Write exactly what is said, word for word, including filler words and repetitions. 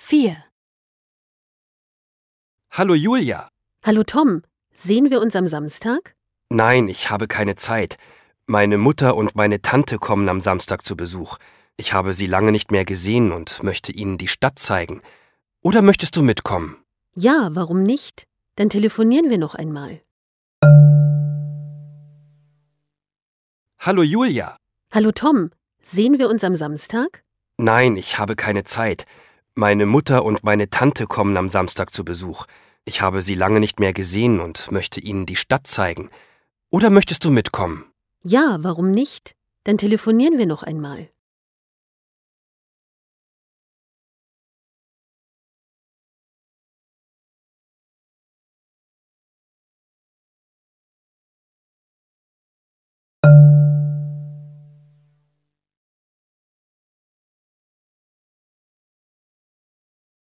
vier. Hallo Julia. Hallo Tom, sehen wir uns am Samstag? Nein, ich habe keine Zeit. Meine Mutter und meine Tante kommen am Samstag zu Besuch. Ich habe sie lange nicht mehr gesehen und möchte ihnen die Stadt zeigen. Oder möchtest du mitkommen? Ja, warum nicht? Dann telefonieren wir noch einmal. Hallo Julia. Hallo Tom, sehen wir uns am Samstag? Nein, ich habe keine Zeit. Meine Mutter und meine Tante kommen am Samstag zu Besuch. Ich habe sie lange nicht mehr gesehen und möchte ihnen die Stadt zeigen. Oder möchtest du mitkommen? Ja, warum nicht? Dann telefonieren wir noch einmal.